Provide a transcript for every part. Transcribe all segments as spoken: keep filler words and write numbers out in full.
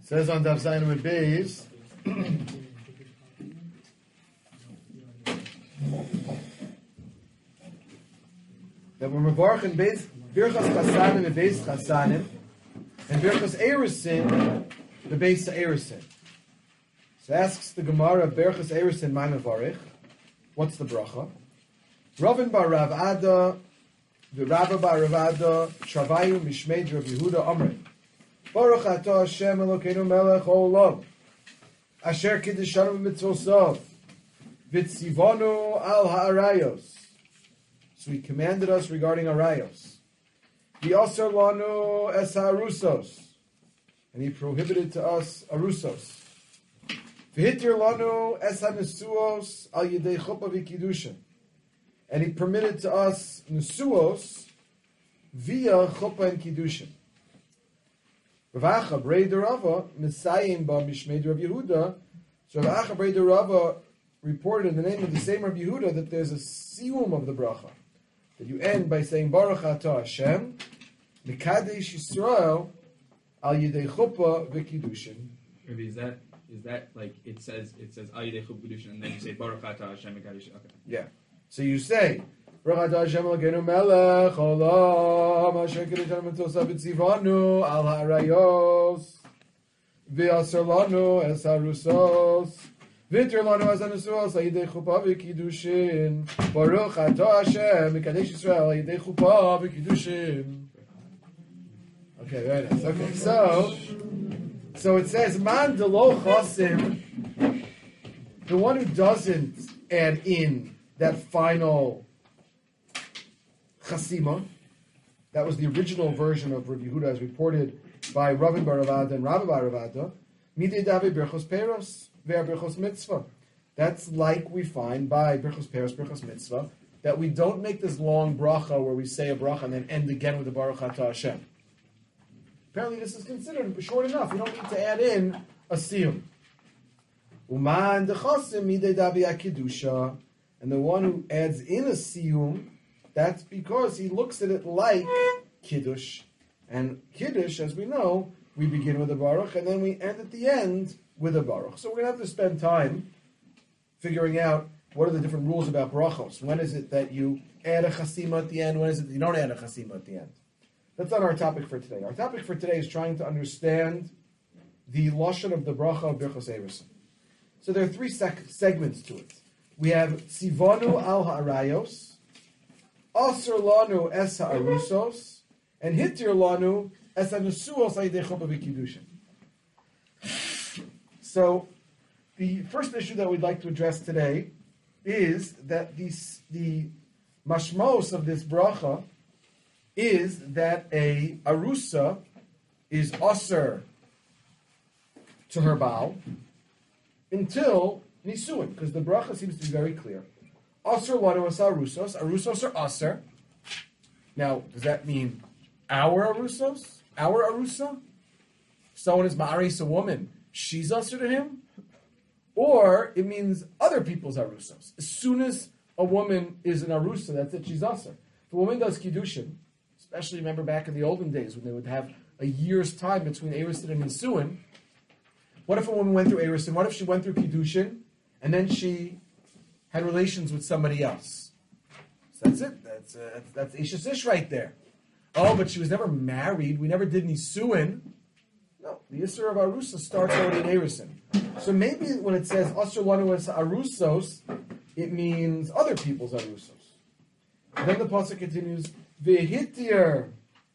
Says on Daf Zayin with Beis. That when we're Baruch in Beis, Birchas Chasanim and Beis Chasanim, and Birchas Erusin, the Beis Erusin. So asks the Gemara, Birchas Erusin, my Mevarich, what's the bracha? Ravin bar Rav Ada, the Rabba bar Rav Ada, Shavayu Mishmeid Rav Yehuda Amrei. Baruch atah Hashem Elokeinu melech olam, asher kiddeshanu b'mitzvosav, v'tzivanu al ha'arayos. So he commanded us regarding arayos. V'asar lanu es ha'arusos, and he prohibited to us arusos. V'hitir lanu es ha'nesuos al yedei chuppah v'kiddushin, and he permitted to us nesuos via chuppah and kiddushin. Rav Acha Brei Rava Misayim ba Mishmeid Rav Yehuda. So Rav Acha Brei Rava reported in the name of the same Rav Yehuda that there's a siyum of the bracha, that you end by saying Baruch atah Hashem Mekadesh Yisrael Al Yidei Chuppah V'Kiddushin. Rabbi, is that is that like it says it says Al Yidei Chuppah V'Kiddushin, and then you say Baruch atah Hashem Mekadesh? Okay. Yeah. So you say Baruch atah Hashem Elokeinu melech olam asher kiddeshanu b'mitzvosav v'tzivanu al ha'arayos v'asar lanu es harusos v'hitir lanu es hanesuos al yidei chuppah v'kiddushin Baruch atah Hashem mekadesh Yisrael al yidei chuppah v'kiddushin. Okay, very nice. Okay, so so it says man delo chasim, the one who doesn't add in that final Chasima, that was the original version of Rav Yehuda as reported by Ravin bar Rav Ada and Rabba bar Rav Ada. Midei davei birchos peros ve'ar birchos mitzvah. That's like we find by birchos peros, birchos mitzvah, that we don't make this long bracha where we say a bracha and then end again with the Baruch atah Hashem. Apparently this is considered short enough. You don't need to add in a siyum. Uman dechasim midei davei akidusha, and the one who adds in a siyum, that's because he looks at it like Kiddush. And Kiddush, as we know, we begin with a Baruch, and then we end at the end with a Baruch. So we're going to have to spend time figuring out what are the different rules about Barachos. When is it that you add a Chasima at the end? When is it that you don't add a Chasima at the end? That's not our topic for today. Our topic for today is trying to understand the Lashon of the Bracha of Birchos Erusin. So there are three sec- segments to it. We have Tzivanu al Ha'arayos, Asr lanu es ha'arusos, and hitir lanu es ha'nesuos al yidei chuppah v'kiddushin. So, the first issue that we'd like to address today is that the, the mashmos of this bracha is that a arusa is asr to her baal until nisuin, because the bracha seems to be very clear. Asr lanu es arusos. Arusos are asr. Now, does that mean our arusos? Our arusa? Someone is ma'aris, a woman. She's asr to him? Or it means other people's arusos. As soon as a woman is an arusa, that's it, she's asr. If a woman does kiddushin, especially remember back in the olden days when they would have a year's time between erusin and nisuin, what if a woman went through erusin? What if she went through kiddushin and then she had relations with somebody else? So that's it. That's uh, that's, that's Ishes Ish right there. Oh, but she was never married. We never did Nisuin. No, the Isser of Arusa starts already in Erusin. So maybe when it says Asr lanu es Arusos, it means other people's Arusos. And then the pasuk continues, Vehitir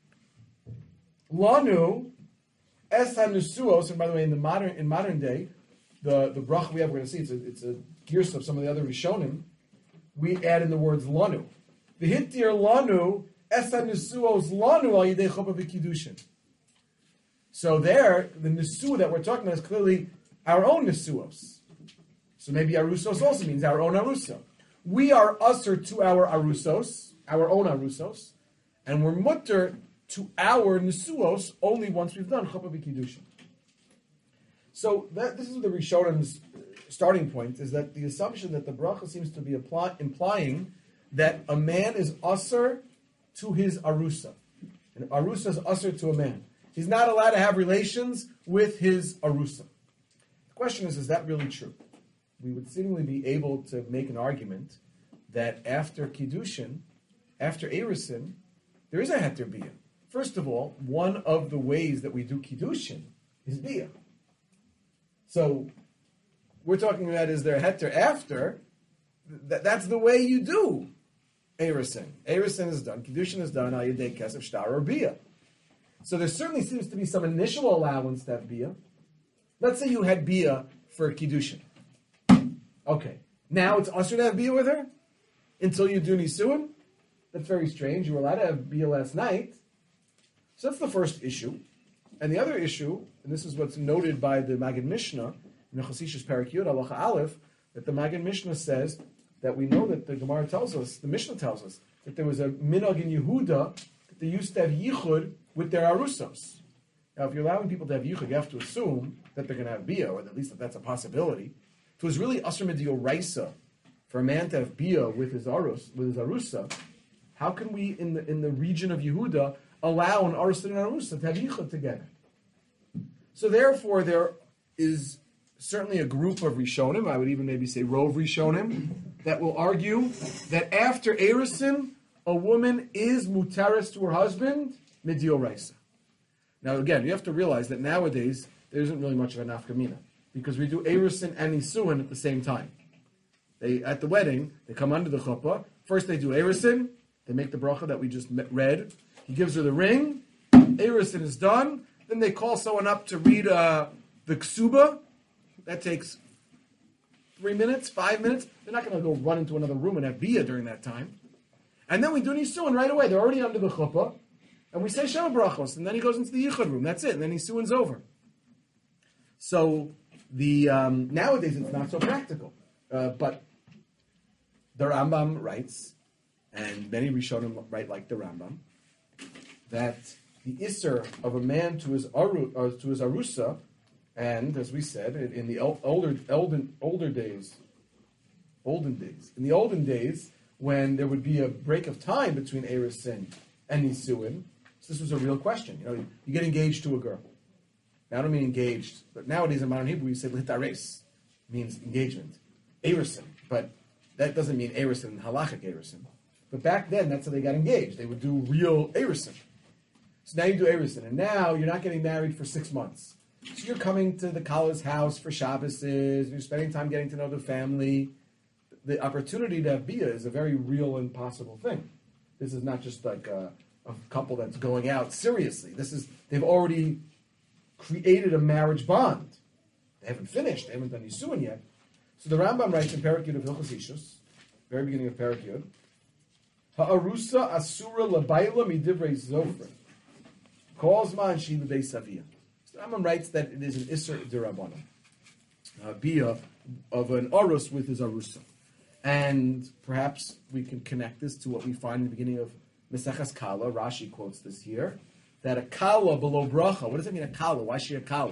lanu es hanesuos. And by the way, in the modern in modern day, the the brach we have, we're going to see it's a it's a gears of some of the other Rishonim, we add in the words lanu. V'hitir lanu es hanesuos lanu al yidei chuppah v'kiddushin. So there, the nesu that we're talking about is clearly our own nesuos. So maybe arusos also means our own aruso. We are usher to our arusos, our own arusos, and we're mutter to our nesuos only once we've done chuppah v'kiddushin. So that, this is the Rishonim's starting point, is that the assumption that the bracha seems to be apply, implying that a man is usher to his arusa. And arusa is usher to a man. He's not allowed to have relations with his arusa. The question is, is that really true? We would seemingly be able to make an argument that after Kiddushin, after Erusin, there is a heter bia. First of all, one of the ways that we do Kiddushin is bia. So we're talking about, is there a heter after? Th- that's the way you do Erusin. Erusin is done. Kiddushin is done. Al yedei kesef shtar or bia. So there certainly seems to be some initial allowance to have bia. Let's say you had bia for Kiddushin. Okay. Now it's usher to have bia with her until you do nisuin. That's very strange. You were allowed to have bia last night. So that's the first issue. And the other issue, and this is what's noted by the Maggid Mishnah, in the Chasishus Parak Yud, Halacha Aleph, that the Maggid Mishnah says that we know that the Gemara tells us, the Mishnah tells us, that there was a minhag in Yehuda that they used to have yichud with their arusos. Now, if you're allowing people to have yichud, you have to assume that they're going to have bia, or at least that that's a possibility. If it was really asr medio raisa for a man to have bia with his arus, with his arusa, how can we, in the in the region of Yehuda, allow an arus and an arusa to have yichud together? So therefore, there is certainly a group of Rishonim, I would even maybe say Rov Rishonim, that will argue that after Erusin, a woman is mutaris to her husband, medio raisa. Now again, you have to realize that nowadays, there isn't really much of a nafkamina, because we do Erusin and Nisuin at the same time. They At the wedding, they come under the chuppah, first they do Erusin, they make the bracha that we just read, he gives her the ring, Erusin is done, then they call someone up to read uh, the ksuba. That takes three minutes, five minutes. They're not going to go run into another room and have bia during that time. And then we do nisuin right away. They're already under the chuppah. And we say Shema brachos. And then he goes into the yichud room. That's it. And then nisuin's over. So the um, nowadays it's not so practical. Uh, but the Rambam writes, and many Rishonim write like the Rambam, that the isser of a man to his, aru, uh, to his arusa, and as we said, in the older, olden, older days, olden days, in the olden days, when there would be a break of time between Erusin and Nisuin, so this was a real question. You know, you get engaged to a girl. Now, I don't mean engaged, but nowadays in modern Hebrew, we say litares, means engagement. Erusin, but that doesn't mean Erusin, halachic Erusin. But back then, that's how they got engaged. They would do real Erusin. So now you do Erusin, and now you're not getting married for six months. So you're coming to the Kala's house for Shabbases, you're spending time getting to know the family. The opportunity to have bia is a very real and possible thing. This is not just like a, a couple that's going out seriously. This is, they've already created a marriage bond. They haven't finished, they haven't done Yisuin yet. So the Rambam writes in Parak Yud of Hilchos Ishus, very beginning of Parak Yud, Ha'arusa asura labayla midivrei zofra, calls man shi l'bei saviyah. The Rambam writes that it is an Isser D'Rabbanan, a bia of an Arus with his Arusa. And perhaps we can connect this to what we find in the beginning of Meseches Kala. Rashi quotes this here, that a Kala below Bracha, what does it mean a Kala? Why is she a Kala?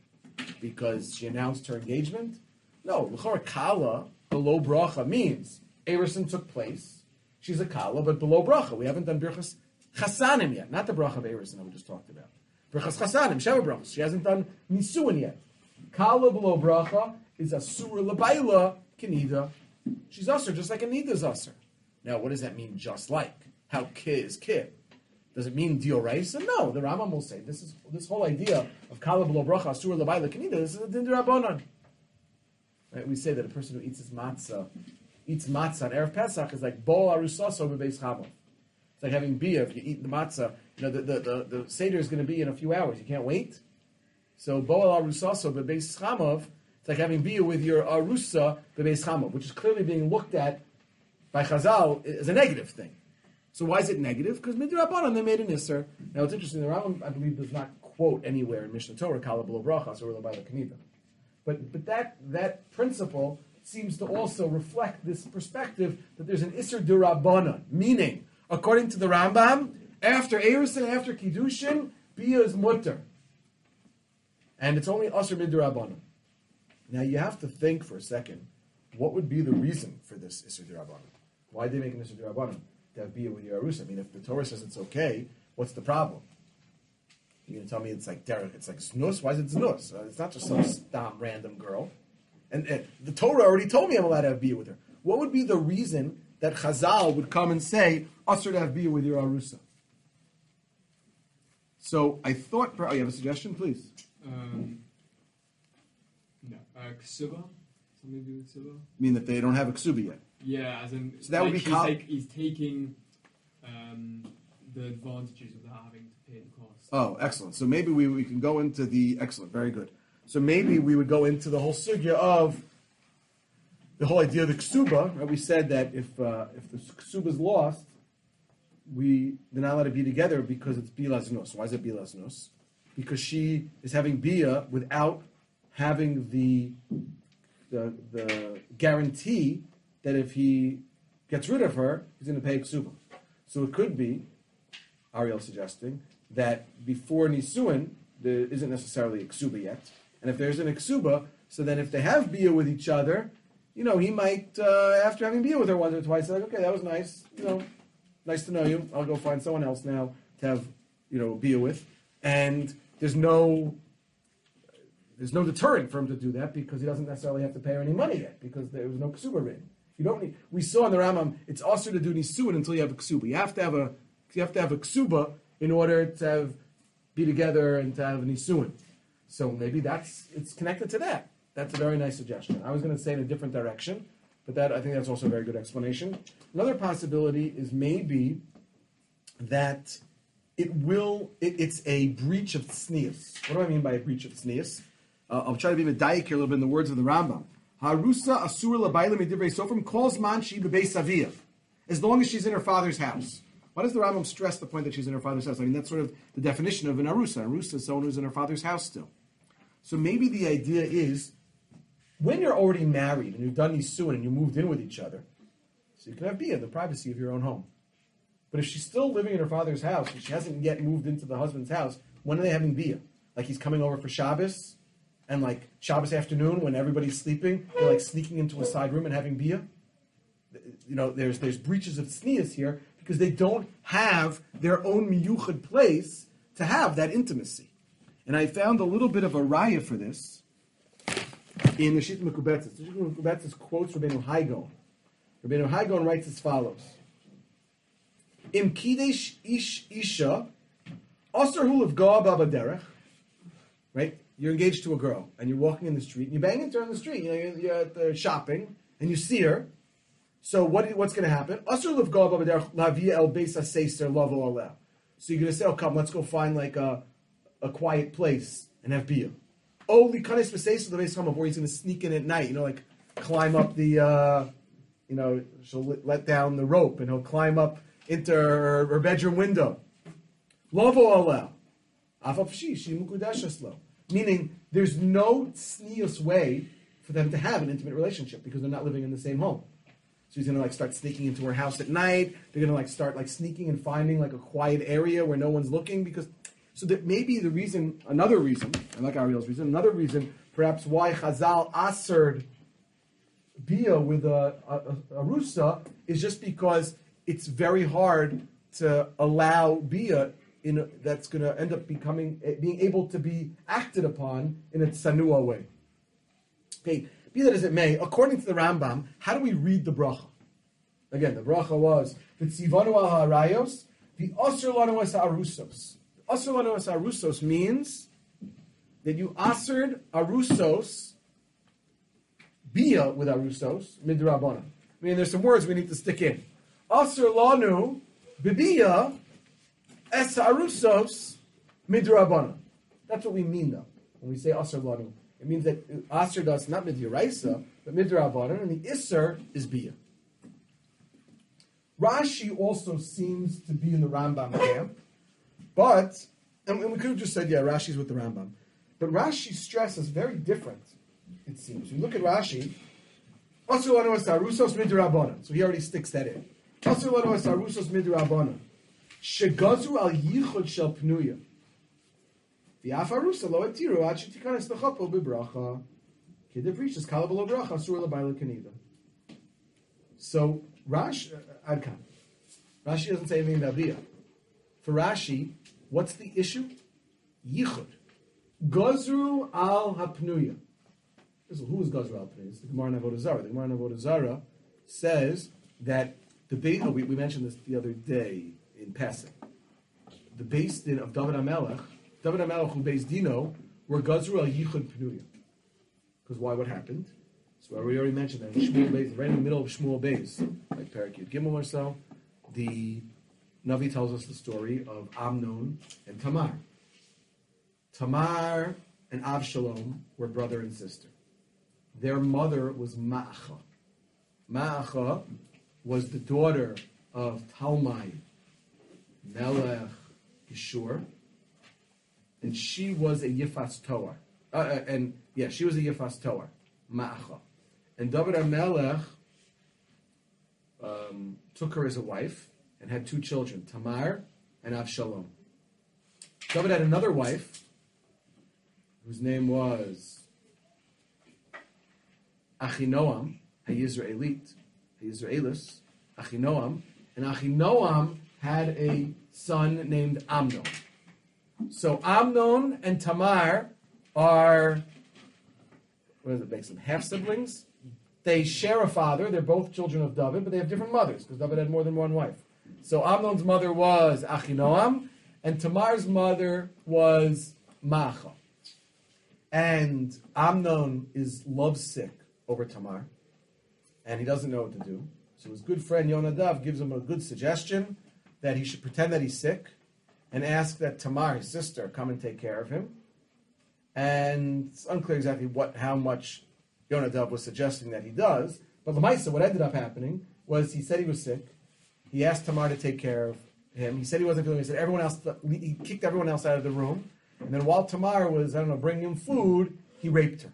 Because she announced her engagement? No, L'chor Kala below Bracha means Erusin took place, she's a Kala, but below Bracha. We haven't done Birchas Chasanim yet, not the Bracha of Erusin that we just talked about. Brachas Chasanim, Sheva Brachas. She hasn't done Nisuin yet. Kala below Bracha is Asura Labaila Kenida. She's Asur, just like a Nida's Asur. Now, what does that mean, just like? How Ki is Ki? Does it mean Dioraisa? No, the Rambam will say, this is this whole idea of Kala below Bracha, Asura Labaila Kenida, this is a Din D'Rabbanan. Right? We say that a person who eats his matzah, eats matzah on Erev Pesach is like Bo Arusaso Bebeis Chavav. It's like having bia. If you eat the matzah, you know, the, the, the, the Seder is going to be in a few hours. You can't wait. So, Bo'al Arusaso bebeis chamav, it's like having bia with your Arusa bebeis chamav, which is clearly being looked at by Chazal as a negative thing. So why is it negative? Because Midrabanan, they made an Isser. Now, it's interesting, the Rambam, I believe, does not quote anywhere in Mishnah Torah, Kala B'lo Brachas, or L'Bayla Kanida. But, but that, that principle seems to also reflect this perspective that there's an Isser D'Rabbanan, meaning, according to the Rambam, after Erusin, after Kiddushin, Bia is mutter. And it's only Asr Midrabanan. Now you have to think for a second, what would be the reason for this Isser D'Rabbanan? Why did they make an Isser D'Rabbanan? To have Bia with your Arusa. I mean, if the Torah says it's okay, what's the problem? You're going to tell me it's like Derek, it's like Znus? Why is it Znus? Uh, it's not just some stom random girl. And, and the Torah already told me I'm allowed to have bia with her. What would be the reason that Chazal would come and say, Asr to have bia with your Arusa? So I thought, oh, you have a suggestion, please? Um, no. Uh, ksuba? Something to do with ksuba? I mean that they don't have a ksuba yet. Yeah, as in, So that would like be he's, kal- take, he's taking um, the advantages without having to pay the cost. Oh, excellent. So maybe we, we can go into the, excellent, very good. So maybe we would go into the whole sugya of the whole idea of the ksuba. Right? We said that if uh, if the ksuba is lost, we they're not allowed to be together because it's bilas nus. Why is it bilas nus? Because she is having bia without having the the the guarantee that if he gets rid of her, he's going to pay ksuba. So it could be, Ariel suggesting, that before Nisuin, there isn't necessarily a ksuba yet. And if there's an ksuba, so then if they have bia with each other, you know, he might, uh, after having bia with her once or twice, say, like, okay, that was nice, you know, nice to know you. I'll go find someone else now to have, you know, bia with. And there's no, there's no deterrent for him to do that because he doesn't necessarily have to pay her any money yet because there was no ksuba ring. You don't need. We saw in the Rambam, it's also to do nisuin until you have a ksuba. You have to have a, you have to have a ksuba in order to have, be together and to have a nisuin. So maybe that's it's connected to that. That's a very nice suggestion. I was going to say in a different direction, but that I think that's also a very good explanation. Another possibility is maybe that it will. It, it's a breach of tznius. What do I mean by a breach of tznius? Uh, I'll try to be medayik here a little bit in the words of the Rambam. Harusa asura labayla midivrei sofrim calls man she bebeis aviyah, as long as she's in her father's house. Why does the Rambam stress the point that she's in her father's house? I mean, that's sort of the definition of an arusa. Arusa is someone who's in her father's house still. So maybe the idea is, when you're already married and you've done nisuin and you moved in with each other, so you can have bia in the privacy of your own home. But if she's still living in her father's house and she hasn't yet moved into the husband's house, when are they having bia? Like he's coming over for Shabbos, and like Shabbos afternoon when everybody's sleeping, they're like sneaking into a side room and having bia. You know, there's there's breaches of tznius here because they don't have their own miyuchad place to have that intimacy. And I found a little bit of a raya for this in the Shita Mekubetzes. The Shita Mekubetzes quotes Rabbeinu Haigon. Rabbeinu Haigon writes as follows: Im kidesh ish isha aser hu lefgoa ba b'derech. Right? You're engaged to a girl, and you're walking in the street, and you bang into her in the street. You know, you're, you're at the shopping, and you see her. So what, what's going to happen? Aser lefgoa ba b'derech lavia el beis haseiser lavo aleh. So you're going to say, oh, come, let's go find like a, a quiet place and have bia. Oh, likanes v'seiser lebeis hamav, where he's going to sneak in at night, you know, like climb up the, uh, you know, she'll let down the rope, and he'll climb up into her, her bedroom window. Lavo aleh. Afafshi, shi mukudashas lo. Meaning, there's no tznius way for them to have an intimate relationship because they're not living in the same home. So he's going to like start sneaking into her house at night. They're going to like start like sneaking and finding like a quiet area where no one's looking because. So that maybe the reason, another reason, I like Ariel's reason, another reason perhaps why Chazal asered bia with a, a, a rusa is just because it's very hard to allow bia in a, that's going to end up becoming being able to be acted upon in a tsanua way. Okay, be that as it may, according to the Rambam, how do we read the bracha? Again, the bracha was v'tzivanu al harayos, the asur lanu es arusos. Asur lanu es arusos means that you asered arusos bia with arusos midrabana. I mean, there's some words we need to stick in. Asur lanu bibia es arusos midrabana. That's what we mean, though, when we say asur lanu. It means that asur does not midraisa, but midrabana, and the isser is bia. Rashi also seems to be in the Rambam camp, but, and we could have just said, yeah, Rashi's with the Rambam, but Rashi's stress is very different, it seems. You look at Rashi, asur lanu es arusos midrabana, so he already sticks that in. Asur lanu es arusos midrabana. Shegazu al yichud shel pnuya. V'af arusa lo etiru ad shetikanes lechapo bebracha. Kedev rishas kala below bracha asur lebayla kanida. So Rashi, uh, Adkan. Rashi doesn't say anything about bia. For Rashi, what's the issue? yichud. Gazru al hapnuya. Who is Gazru al hapnuya? It's the Gemara in Avodah Zarah. The Gemara in Avodah Zarah says that the Beis, oh, we, we mentioned this the other day in passing. The Beis Din of David HaMelech, David HaMelech who Beis Dino, were Gazru al yichud pnuya. Because why? What happened? So we already mentioned that in Shmuel Beis, right in the middle of Shmuel Beis, like Parak Yud Gimel or so, the Navi tells us the story of Amnon and Tamar. Tamar and Avshalom were brother and sister. Their mother was Ma'acha. Ma'acha was the daughter of Talmai Melech Yeshur, and she was a Yifas Toar. Uh, uh, and yeah, she was a Yifas Toar, Ma'acha. And David HaMelech um, took her as a wife and had two children, Tamar and Avshalom. David had another wife whose name was Achinoam, HaYisraelit, HaYisraelis, Achinoam, and Achinoam had a son named Amnon. So Amnon and Tamar are, what does it make them, half-siblings? They share a father, they're both children of David, but they have different mothers, because David had more than one wife. So Amnon's mother was Achinoam, and Tamar's mother was Ma'acha. And Amnon is lovesick over Tamar, and he doesn't know what to do. So his good friend Yonadav gives him a good suggestion that he should pretend that he's sick and ask that Tamar, his sister, come and take care of him. And it's unclear exactly what, how much Yonadav was suggesting that he does. But Lamaisa, what ended up happening was he said he was sick. He asked Tamar to take care of him. He said he wasn't feeling. He said everyone else. He kicked everyone else out of the room. And then while Tamar was, I don't know, bringing him food, he raped her.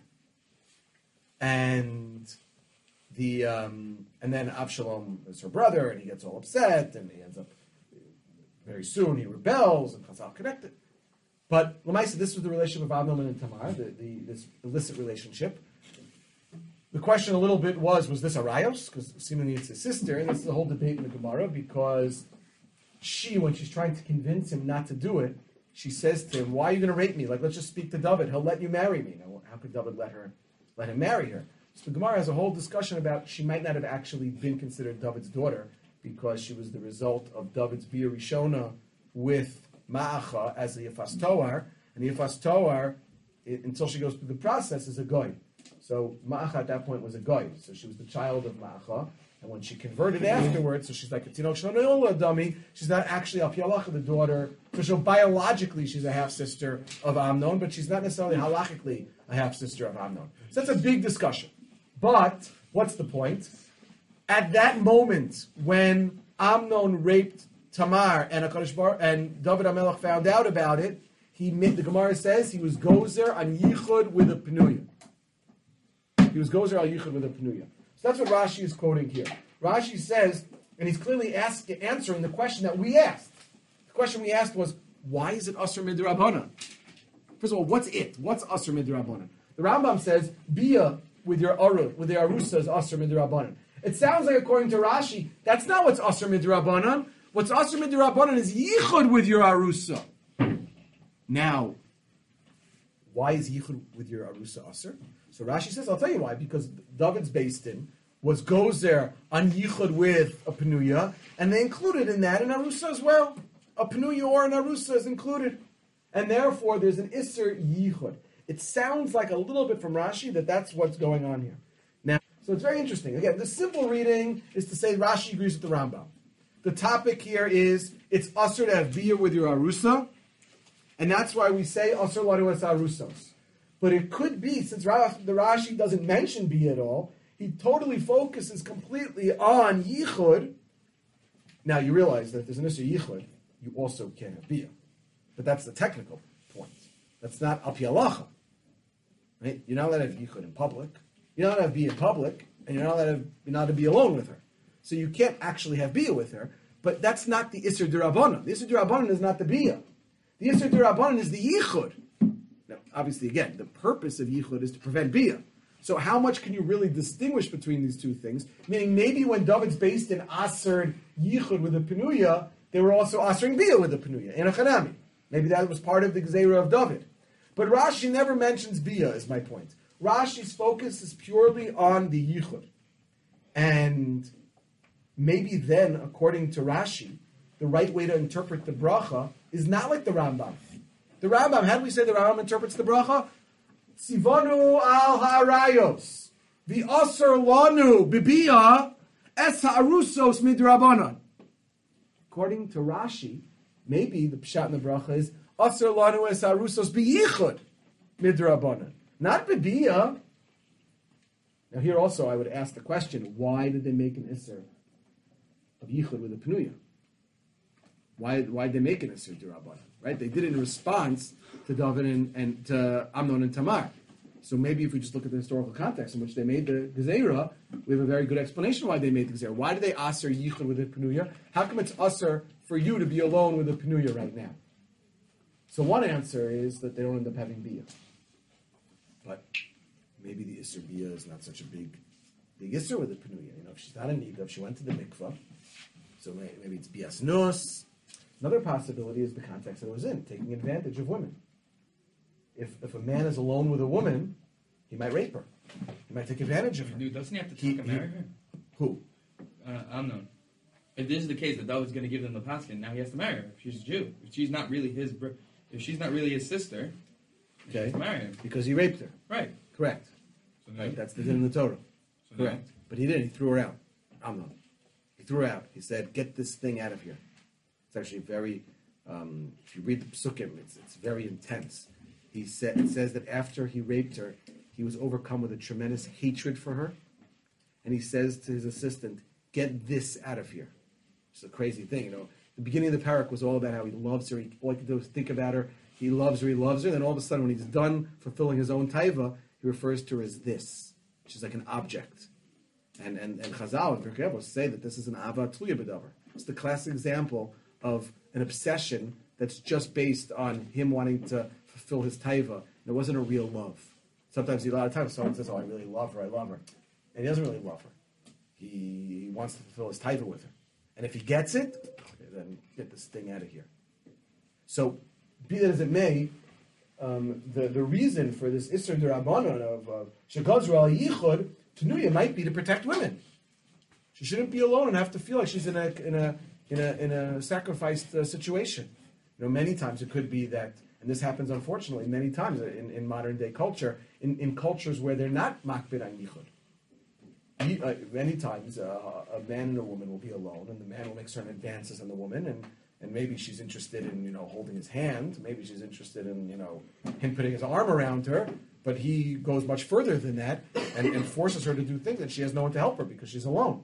And the um, and then Avshalom is her brother, and he gets all upset, and he ends up very soon he rebels, and Chazal connected. But Lamaisa, this was the relationship of Amnon and Tamar, the, the this illicit relationship. The question a little bit was, was this a rayos? Because seemingly it's his sister, and this is the whole debate in the Gemara, because she, when she's trying to convince him not to do it, she says to him, why are you going to rape me? Like, let's just speak to David. He'll let you marry me. Now, how could David let her, let him marry her? So the Gemara has a whole discussion about she might not have actually been considered David's daughter because she was the result of David's Bia Rishona with Ma'acha as the Yifas Toar, and the Yifas Toar, it, until she goes through the process, is a goy. So Ma'acha at that point was a goy. So she was the child of Ma'acha, and when she converted afterwards, so she's like a Tinok Shlonola dummy, she's not actually Al Pi Halacha, the daughter, so she'll, biologically she's a half-sister of Amnon, but she's not necessarily halachically a half-sister of Amnon. So that's a big discussion. But, what's the point? At that moment, when Amnon raped Tamar and HaKadosh Baruch and David HaMelech found out about it, he made, the Gemara says he was gozer on yichud with a penuya. He was gozer on yichud with a penuya. So that's what Rashi is quoting here. Rashi says, and he's clearly ask, answering the question that we asked. The question we asked was, why is it Asr Midrabanan? First of all, what's it? What's Asr Midrabanan? The Rambam says, Bia with your Aru, with the Arusa is Asr Midrabanan. It sounds like, according to Rashi, that's not what's Asr Midrabanan. What's Asr Midrabanan is Yichud with your Arusa. Now, why is Yichud with your Arusa Asr? So Rashi says, I'll tell you why, because David's based in was gozer on Yichud with a Penuya, and they included in that an Arusa as well. A Penuya or an Arusa is included. And therefore, there's an Isser Yichud. It sounds like a little bit from Rashi that that's what's going on here. Now, so it's very interesting. Again, the simple reading is to say Rashi agrees with the Rambam. The topic here is, it's Asr to have Bia with your Arusa, and that's why we say Asr Lanu Es Arusos. But it could be, since the Rashi doesn't mention Bia at all, he totally focuses completely on Yichud. Now, you realize that if there's an Isser Yichud, you also can't have Bia. But that's the technical point. That's not Al Pi Halacha. Right? You're not allowed to have Yichud in public. You're not allowed to have Bia in public, and you're not allowed to, you're not allowed to be alone with her. So you can't actually have Bia with her, but that's not the Isser D'Rabbanan. The Isser D'Rabbanan is not the Bia. The Isser D'Rabbanan is the Yichud. Now, obviously, again, the purpose of Yichud is to prevent Bia. So how much can you really distinguish between these two things? Meaning, maybe when David's based in Asr Yichud with a Penuya, they were also Asring Bia with a Penuya, in a Chanami. Maybe that was part of the Gzeira of David. But Rashi never mentions Bia, is my point. Rashi's focus is purely on the Yichud. And maybe then, according to Rashi, the right way to interpret the bracha is not like the Rambam. The Rambam, how do we say the Rambam interprets the bracha? Sivanu al ha'arayos, v'asar lanu bibia es ha'arusos midrabanan. According to Rashi, maybe the pshat in the bracha is asar lanu es ha'arusos biyichud midrabanan, not bibia. Now here also I would ask the question, why did they make an isser of yichud with a penuya? Why why did they make an isser d'Rabbanan? Right? They did it in response to David and, and to Amnon and Tamar. So maybe if we just look at the historical context in which they made the Gezerah, we have a very good explanation why they made the Gezerah. Why did they aser yichud with a penuya? How come it's aser for you to be alone with a penuya right now? So one answer is that they don't end up having bia. But maybe the isser bia is not such a big big isser with a penuya. You know, if she's not in need of, she went to the mikvah, so maybe it's bias nus. Another possibility is the context that it was in, taking advantage of women. If if a man is alone with a woman, he might rape her. He might take advantage of her. Dude, doesn't he have to He- talk and he- marry her? Who? Uh, Amnon. If this is the case that David's going to give them the paskin, now he has to marry her. If she's a Jew, if she's not really his, br- if she's not really his sister, he Okay. has to marry her. Because he raped her. Right. Correct. So now, Right? That's the din in the Torah. so now- Correct. But he didn't. He threw her out. Amnon. He threw her out. He said, "Get this thing out of here." It's actually very. Um, if you read the psukim, it's it's very intense. He said it says that after he raped her, he was overcome with a tremendous hatred for her, and he says to his assistant, "Get this out of here." It's a crazy thing, you know. The beginning of the parak was all about how he loves her. He, all he could do is think about her. He loves her. He loves her. Then all of a sudden, when he's done fulfilling his own taiva, he refers to her as this, which is like an object. And and and Chazal and Pirkei Avos say that this is an ava tluya b'davar. It's the classic example of an obsession that's just based on him wanting to fulfill his taiva. It wasn't a real love. Sometimes, a lot of times, someone says, "Oh, I really love her. I love her," and he doesn't really love her. He, he wants to fulfill his taiva with her, and if he gets it, okay, then get this thing out of here. So, be that as it may, um, the the reason for this Isser D'Rabbanan of Shekazru al Yichud Tanuya might be to protect women. She shouldn't be alone and have to feel like she's in a in a in a in a sacrificed uh, situation. You know, many times it could be that, and this happens unfortunately many times in, in modern day culture, in, in cultures where they're not makbid on yichud. Ye- uh, Many times uh, a man and a woman will be alone, and the man will make certain advances on the woman, and, and maybe she's interested in you know holding his hand, maybe she's interested in you know him putting his arm around her, but he goes much further than that and, and forces her to do things that she has no one to help her because she's alone.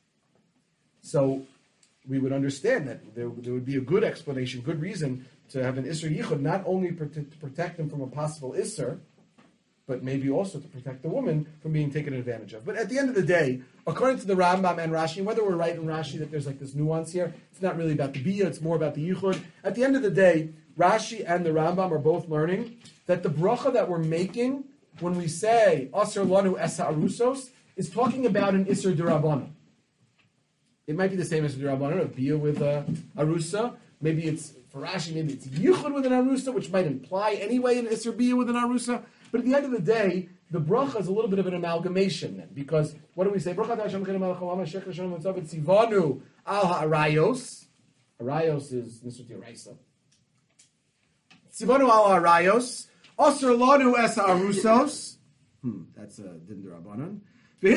So we would understand that there, there would be a good explanation, good reason to have an Isser Yichud, not only prote- to protect him from a possible Isser, but maybe also to protect the woman from being taken advantage of. But at the end of the day, according to the Rambam and Rashi, whether we're right in Rashi that there's like this nuance here, it's not really about the Bia, it's more about the Yichud. At the end of the day, Rashi and the Rambam are both learning that the bracha that we're making when we say Asr Lanu Esa Arusos is talking about an Isser D'Rabbanan. It might be the same as the Rabbanan, a bia with uh, arusa. Maybe it's, for Rashi, maybe it's yichud with an arusa, which might imply anyway an isser bia with an arusa. But at the end of the day, the bracha is a little bit of an amalgamation then, because what do we say? Bracha Hashem Chedem Melech Olam HaShech Hashem Mitzvah Tzivanu Al Ha'arayos. Arayos is Nisut Yeraisa. Tzivanu Al Ha'arayos. Asr Lanu Es Arusos. Hmm, that's a din d'Rabbanan. Okay,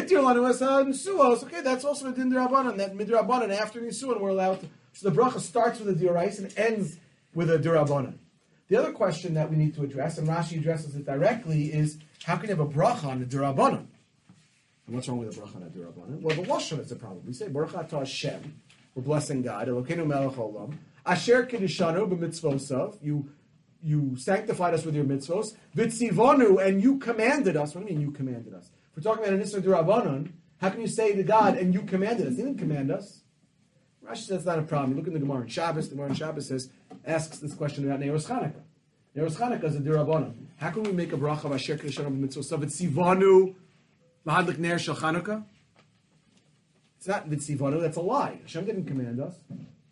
that's also a din d'Rabbanan. That midrabanan after nisuan we're allowed to. So the bracha starts with a diurais and ends with a d'Rabbanan. The other question that we need to address, and Rashi addresses it directly, is how can you have a bracha on a d'Rabbanan? And what's wrong with a bracha on a d'Rabbanan? Well, the lashon is a problem. We say Baruch Atah Hashem, we're blessing God. Elokeinu melech olam. Asher kedishanu b'mitzvosav. You you sanctified us with your mitzvos. V'tzivonu, and you commanded us. What do you mean you commanded us? If we're talking about an Isser D'Rabbanan, how can you say to God, and you commanded us? He didn't command us. Rashi says that's not a problem. You look in the Gemara in Shabbos, the Gemara in Shabbos says, asks this question about Neiros Chanukah. Neiros Chanukah is a D'Rabbanan. How can we make a bracha of Asher Kedishanu b'mitzvosav v'tzivonu lahadlik ner shel Chanukah? It's not v'tzivonu, that's a lie. Hashem didn't command us.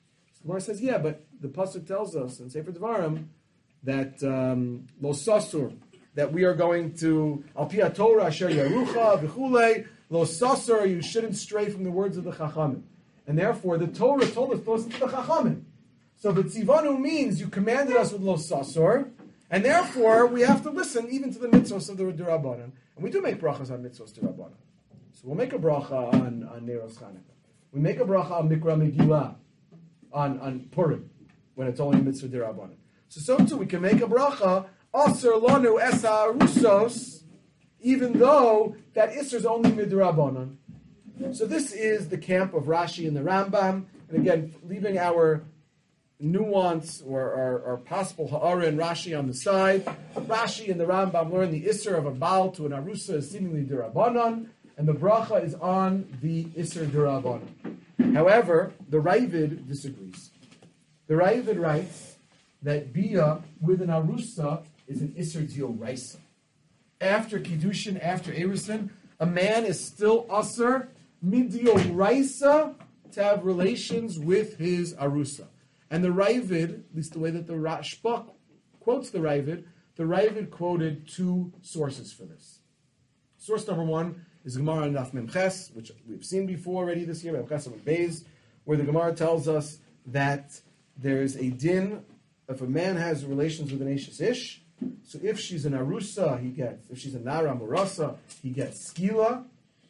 Gemara says, yeah, but the pasuk tells us in Sefer Devarim that um, lo sasur, that we are going to al pi Torah asher yarucha v'chulei lo sasur, you shouldn't stray from the words of the Chachamim, and therefore the Torah told us to listen to the Chachamim. So v'tzivanu means you commanded us with lo sasur, and therefore we have to listen even to the mitzvos of the D'Rabbanan, and we do make brachas on mitzvos D'Rabbanan. So we'll make a bracha on on Neiros Chanukah. We make a bracha on Mikra Megillah on on Purim when it's only a mitzvah D'Rabbanan. So, so too, we can make a bracha, Aser Lanu Esa Rusos, even though that Isser is only Midrabanan. So this is the camp of Rashi and the Rambam, and again, leaving our nuance or, or, or possible Ha'ara and Rashi on the side. Rashi and the Rambam learn the Isser of a Baal to an Arusa is seemingly D'Rabbanan, and the bracha is on the Isser D'Rabbanan. However, the Ravid disagrees. The Ravid writes that Bia with an Arusa is an Isser D'Oraisa. After Kiddushin, after Erusin, a man is still Asr Mid'Oraisa to have relations with his Arusa. And the Ravid, at least the way that the Rashba quotes the Ravid, the Ravid quoted two sources for this. Source number one is Gemara Daf Memches, which we've seen before already this year, Memches and Beis, where the Gemara tells us that there's a din if a man has relations with an Eshes Ish. So if she's an Arusa, he gets, if she's a Nara Murasa, he gets Skila.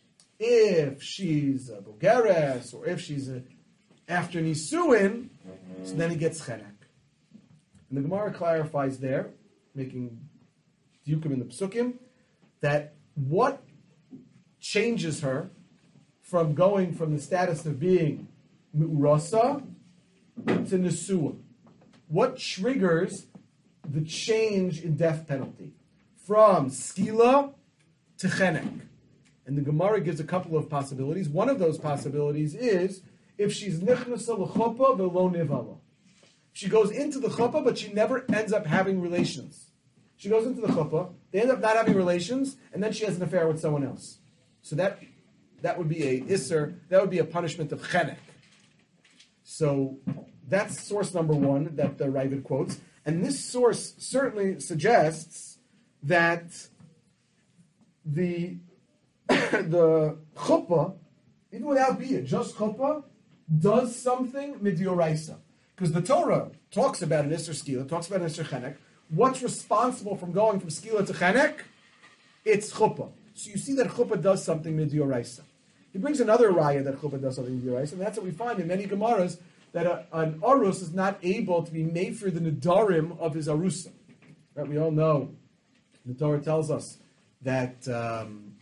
If she's a Bogeres, or if she's a, after Nisuin, so then he gets Chenek. And the Gemara clarifies there, making Diukim in the Psukim, that what changes her from going from the status of being Mu'urasa to Nisuah? What triggers the change in death penalty from skila to chenek? And the Gemara gives a couple of possibilities. One of those possibilities is if she's nichnasa l'chuppah v'lo nivala. She goes into the chuppah, but she never ends up having relations. She goes into the chuppah, they end up not having relations, and then she has an affair with someone else. So that that would be a isser, that would be a punishment of chenek. So that's source number one that the Ravid quotes. And this source certainly suggests that the the chuppah, even without bia, just chuppah, does something midioraisa. Because the Torah talks about an Isser Skila, talks about an Isser Chenek. What's responsible from going from Skila to Chenek? It's chuppah. So you see that chuppah does something midioraisa. He brings another raya that chuppah does something midioraisa, and that's what we find in many Gemaras, that a, an Arus is not able to be made for the Nedarim of his Arusa. Right? We all know, the Torah tells us that um,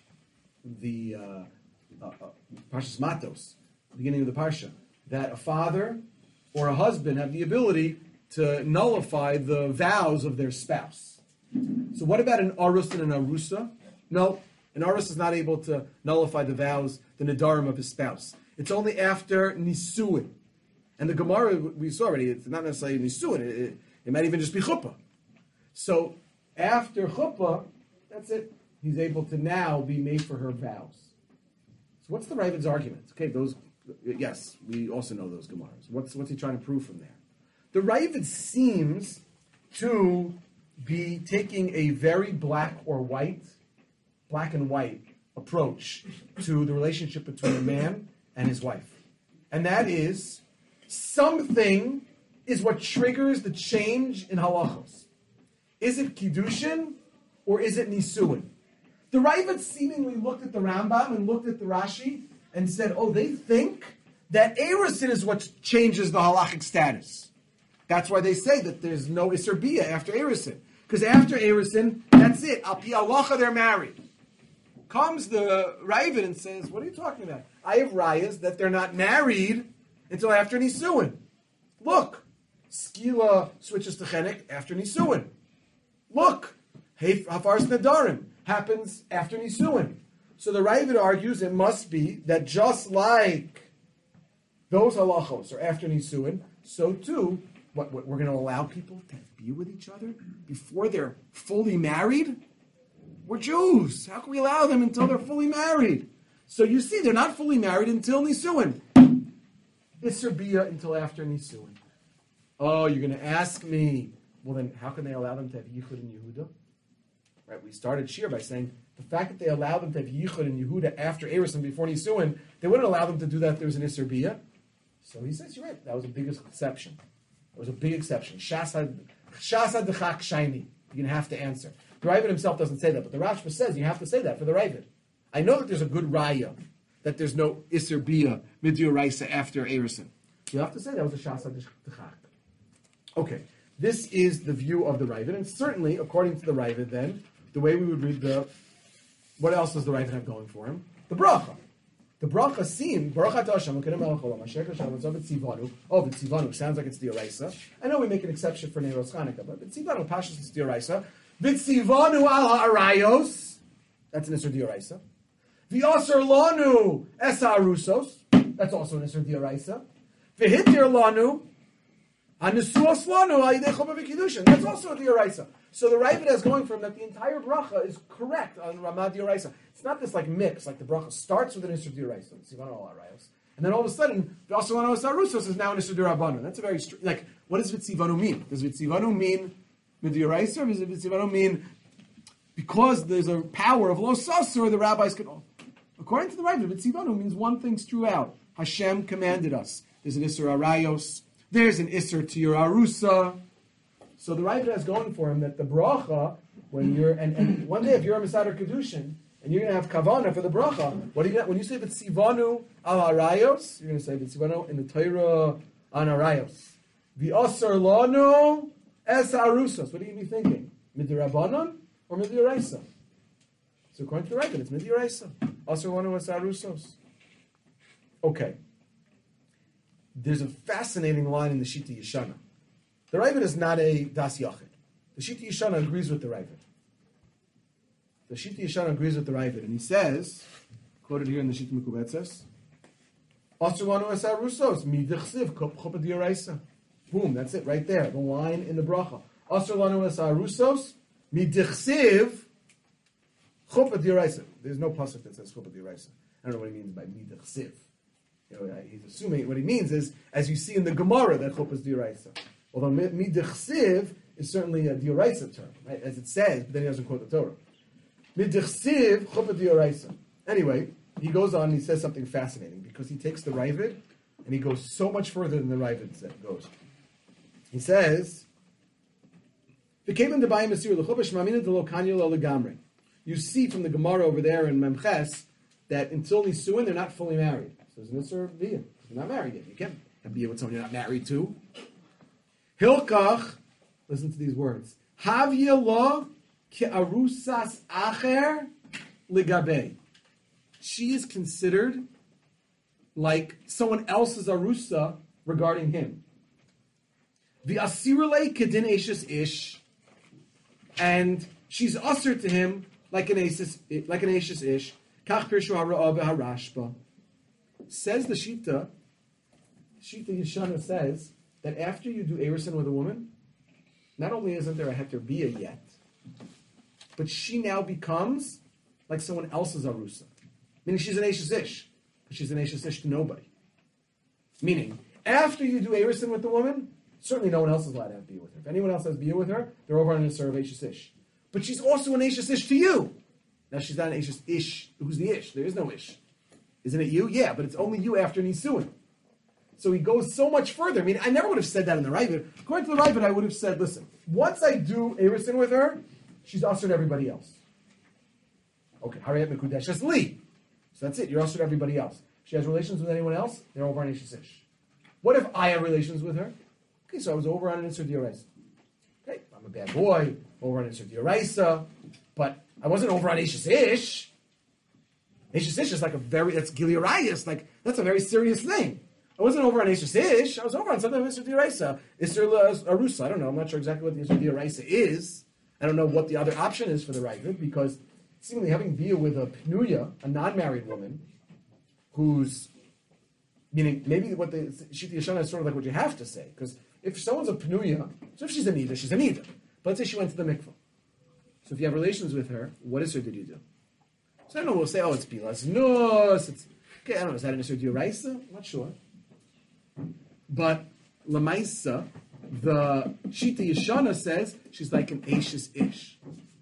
the uh, uh, uh, Parshas Matos, beginning of the Parsha, that a father or a husband have the ability to nullify the vows of their spouse. So what about an Arus and an Arusa? No, an Arus is not able to nullify the vows, the Nedarim of his spouse. It's only after Nisuin. And the Gemara, we saw already, it's not necessarily Nisuin, it, it, it might even just be Chuppah. So after Chuppah, that's it. He's able to now be made for her vows. So what's the Ravid's argument? Okay, those, yes, we also know those Gemaras. What's, what's he trying to prove from there? The Ravid seems to be taking a very black or white, black and white approach to the relationship between a man and his wife. And that is, something is what triggers the change in halachos. Is it Kiddushin or is it Nisuin? The Ravid seemingly looked at the Rambam and looked at the Rashi and said, oh, they think that Erusin is what changes the halachic status. That's why they say that there's no Isser Bia after Erusin. Because after Erusin, that's it. Al pi halacha, they're married. Comes the Ravid and says, what are you talking about? I have rayas that they're not married until after Nisuin. Look, Skila switches to Chenek after Nisuin. Look, Hafaras Nadarim happens after Nisuin. So the Ravid argues it must be that just like those halachos are after Nisuin, so too, what, what we're going to allow people to be with each other before they're fully married? We're Jews. How can we allow them until they're fully married? So you see, they're not fully married until Nisuin. Isser Bia until after Nisuin. Oh, you're going to ask me, well then, how can they allow them to have Yichud and Yehuda? Right, we started Shir by saying the fact that they allow them to have Yichud and Yehuda after Eris and before Nisuin, they wouldn't allow them to do that if there was an Isser Bia. So he says, you're right, that was a big exception. It was a big exception. Shasa dechak shiny. You're going to have to answer. The Ravid himself doesn't say that, but the Rashba says you have to say that for the Ravid. I know that there's a good raya, that there's no Isser Bia, Midyur Raisa after Erison. You have to say that was a Shasa dechak. Okay, this is the view of the Ravid, and certainly, according to the Ravid then, the way we would read the, what else does the Ravid have going for him? The bracha. The bracha seemed, Baruch atah Hashem, Elokeinu melech haolam, asher kasham v'tzov v'tzivanu. Oh, v'tzivanu sounds like it's the Oraisa. I know we make an exception for Neiros Chanukah, but v'tzivanu, Pashas, it's the Oraisa. V'tzivanu al ha'arayos, that's an Isser D'Oraisa. V'aser lanu es ha'arusos, that's also an Isser D'Oraisa. V'hitir lanu hanesuos lanu ha'yidei choma v'kiddushin, that's also a D'Oraisa. So the Ravid is going from that the entire bracha is correct on Ramad D'Oraisa. It's not this like mix, like the bracha starts with an Isser D'Oraisa, and then all of a sudden, the Asavano Sarusos is now an Isser D'Rabbanan. That's a very, str- like, what does Vitzivanu mean? Does Vitzivanu mean D'Oraisa, or does Vitzivanu mean because there's a power of Lo Sasur, the rabbis can all. According to the Ravid, Vitzivanu means one thing's throughout. Hashem commanded us. There's an Isser Arayos, there's an Isser Tiyur Arusa. So the Ravid is going for him that the bracha, when you're, and, and one day if you're a Mesader Kedushin, and you're going to have kavana for the bracha, what are you gonna, when you say V'tzivanu al harayos, you're going to say V'tzivanu in the Torah on harayos. V'asar lanu es harusos. What are you going to be thinking? Midrabanan or Midraisa? So according to the Ravid, it's Midraisa. Asar lanu es harusos. Okay. There's a fascinating line in the Shita Yeshana. The Ravid is not a Das Yachid. The Shita Yeshana agrees with the Ravid. The Shita Yeshana agrees with the Ravid, and he says, quoted here in the Shita Mekubetzes, Asuvanu es harusos, midechsiv chuppah d'oraisa. Boom, that's it right there, the line in the bracha. Asuvanu es harusos, midechsiv chuppah d'oraisa. There's no pasuk that says chuppah d'oraisa. I don't know what he means by midechsiv. You know, he's assuming what he means is, as you see in the Gemara, that chuppah is d'oraisa. Although midechsiv is certainly a d'oraisa term, right? As it says, but then he doesn't quote the Torah. Midechsiv chuppah d'oraisa. Anyway, he goes on and he says something fascinating because he takes the Ravid and he goes so much further than the Ravid goes. He says, you see from the Gemara over there in Memches that until Nisuin, they're not fully married. So there's an Isser Bia. You're not married yet. You can't have Bia with someone you're not married to. Hilkach, listen to these words. Havya lo ke'arusas acher ligabei. She is considered like someone else's arusa regarding him. The asirale kedin eshes ish, and she's usher to him like an eshes like an eshes ish. Kach pirshu hara'ah v'harashba. Says the Shita. Shita Yeshana says that after you do erison with a woman, not only isn't there a heter bia yet, but she now becomes like someone else's arusa. Meaning she's an eshes ish, but she's an eshes ish to nobody. Meaning, after you do erison with the woman, certainly no one else is allowed to have bia with her. If anyone else has bia with her, they're over on an isser of eshes ish. But she's also an eshes ish to you. Now she's not an eshes ish. Who's the ish? There is no ish. Isn't it you? Yeah, but it's only you after nisuin. So he goes so much further. I mean, I never would have said that in the Ravid. According to the Ravid, I would have said, listen, once I do erison with her, she's ushered everybody else. Okay, Harayat Mekudesh, that's Li. So that's it, you're ushered everybody else. She has relations with anyone else, they're over on Ishish. What if I have relations with her? Okay, so I was over on an Isser D'Oraisa. Okay, I'm a bad boy, over on Isser D'Oraisa, but I wasn't over on Ishish Ish. Ishish Ish is like a very, that's Gilearias, like, that's a very serious thing. I wasn't over on Ishish Ish, I was over on something of Isser D'Oraisa. Isser Arusa, I don't know, I'm not sure exactly what the Isser D'Oraisa is. I don't know what the other option is for the Ravid, because seemingly having bia with a pnuya, a non-married woman, who's, meaning maybe what the Shita Yeshana is sort of like what you have to say, because if someone's a pnuya, so if she's a nida, she's a nida. But let's say she went to the mikvah. So if you have relations with her, what isser did you do? So I don't know, we'll say, oh, it's bilas nus, it's, okay, I don't know, is that an isser d'oraisa? I'm not sure. But Lamaisa, the Shita Yeshana says she's like an Ashes Ish.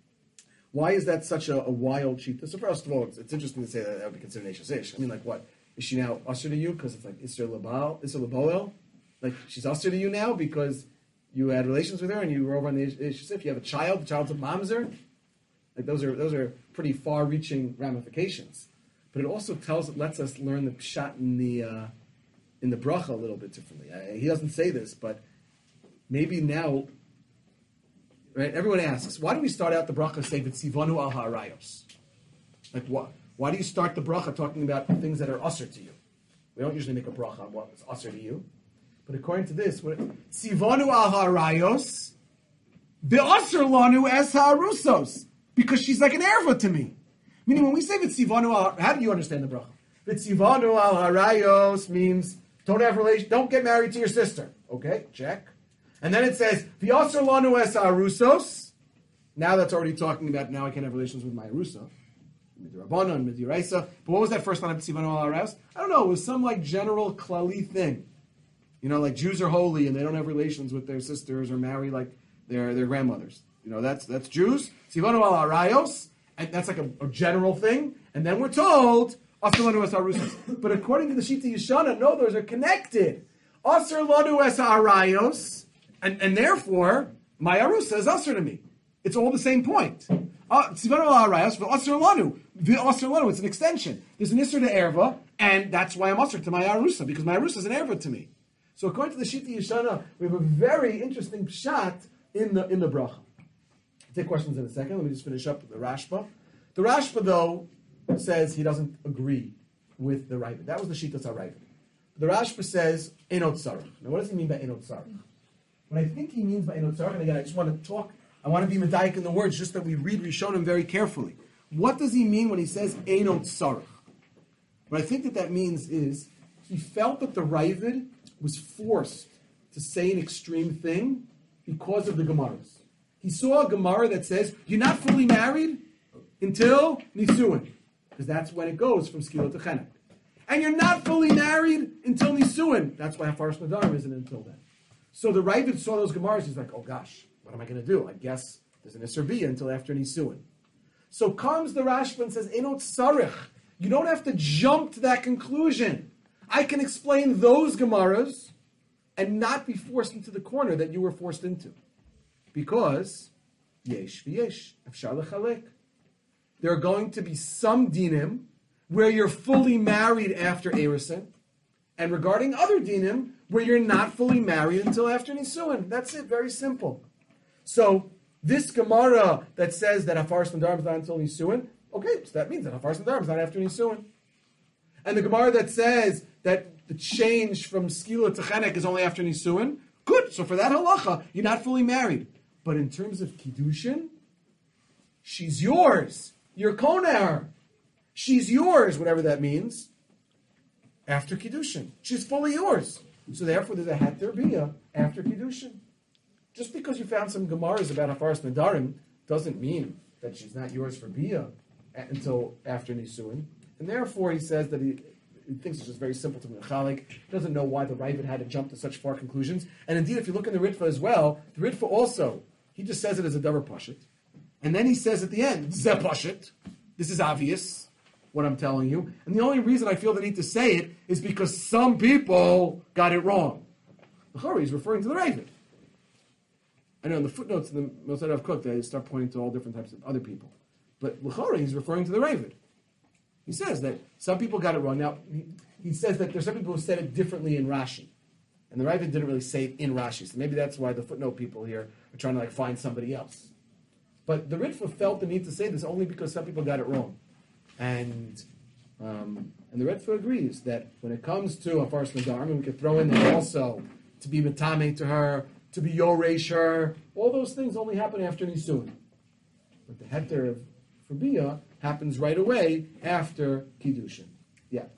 Why is that such a, a wild Shita? So first of all, it's, it's interesting to say that that would be considered an Ashes Ish. I mean, like what? Is she now usher to you because it's like Isser Labal, Isser Laboel? Like she's usher to you now because you had relations with her and you were over on the Ashes Ish. You have a child, the child's a mamzer. Like those are those are pretty far-reaching ramifications. But it also tells, it lets us learn the pshat in the uh, in the bracha a little bit differently. I, he doesn't say this, but maybe now, right? Everyone asks, why do we start out the bracha saying that Tzivanu al ha'arayos? Like what? Why do you start the bracha talking about things that are usher to you? We don't usually make a bracha on what is usher to you, but according to this, what Tzivanu al ha'arayos, be'usher lanu es ha'arusos, because she's like an erva to me. Meaning, when we say V'tzivanu al, how do you understand the bracha? V'tzivanu al harayos means don't have relation, don't get married to your sister. Okay, check. And then it says V'yasser lanu es arusos. Now that's already talking about now I can't have relations with my arusa, midirabana and midiraisa. But what was that first line of V'tzivanu al harayos? I don't know. It was some like general klali thing. You know, like Jews are holy and they don't have relations with their sisters or marry like their their grandmothers. You know, that's that's Jews. V'tzivanu al harayos. And that's like a, a general thing. And then we're told, Asr lanu es harusos. But according to the Shita Yeshana, no, those are connected. Asr lanu es harayos, and and therefore, my arusa is asr to me. It's all the same point. Tzivanu al harayos, v'asr lanu. V'asr lanu, it's an extension. There's an isser to erva, and that's why I'm asr to my arusa, because my arusa is an erva to me. So according to the Shita Yeshana, we have a very interesting pshat in the in the bracha. Take questions in a second. Let me just finish up with the Rashba. The Rashba, though, says he doesn't agree with the Ravid. That was the Shitas HaRavid. The Rashba says, Enot Sarach. Now, what does he mean by Enot Sarach? What I think he means by Enot Sarach, and again, I just want to talk, I want to be medayik in the words, just that we read Rishonim very carefully. What does he mean when he says Enot Sarach? What I think that that means is, he felt that the Ravid was forced to say an extreme thing because of the Gemaras. He saw a Gemara that says, you're not fully married until Nisuin. Because that's when it goes from Skila to Chenek. And you're not fully married until Nisuin. That's why Hafaras Nadarim isn't until then. So the Ravid saw those Gemaras, he's like, oh gosh, what am I going to do? I guess there's an Isser Biyah until after Nisuin. So comes the Rashba and says, Enot Sarich. You don't have to jump to that conclusion. I can explain those Gemaras and not be forced into the corner that you were forced into. Because, yesh v'yesh, afshar lechalek. There are going to be some dinim where you're fully married after Erison, and regarding other dinim where you're not fully married until after Nisuin. That's it, very simple. So, this Gemara that says that Hafaras Nadarim is not until Nisuin, okay, so that means that Hafaras Nadarim is not after Nisuin. And the Gemara that says that the change from Skila to Chenek is only after Nisuin, good, so for that halacha, you're not fully married. But in terms of Kiddushin, she's yours. You're koner. She's yours, whatever that means, after Kiddushin. She's fully yours. So therefore, there's a heter biyah after Kiddushin. Just because you found some Gemaras about Hafaras Nadarim doesn't mean that she's not yours for biyah until after Nisuin. And therefore, he says that he, he thinks it's just very simple to Mechalik. He doesn't know why the Ravid had to jump to such far conclusions. And indeed, if you look in the Ritva as well, the Ritva also, he just says it as a davar pashut. And then he says at the end, Zeh pashut. This is obvious, what I'm telling you. And the only reason I feel the need to say it is because some people got it wrong. L'chorah, he's referring to the Ravid. I know in the footnotes in the Mosad of Cook, they start pointing to all different types of other people. But l'chorah, he's referring to the Ravid. He says that some people got it wrong. Now, he, he says that there's some people who said it differently in Rashi. And the Ravid didn't really say it in Rashi. So maybe that's why the footnote people here are trying to like find somebody else. But the Ritva felt the need to say this only because some people got it wrong. And um, and the Ritva agrees that when it comes to Hafaras Nadarim, we could throw in there also to be Metame to her, to be Yoresh her, all those things only happen after Nisuin. But the heter of for Biyah happens right away after Kiddushin. Yeah.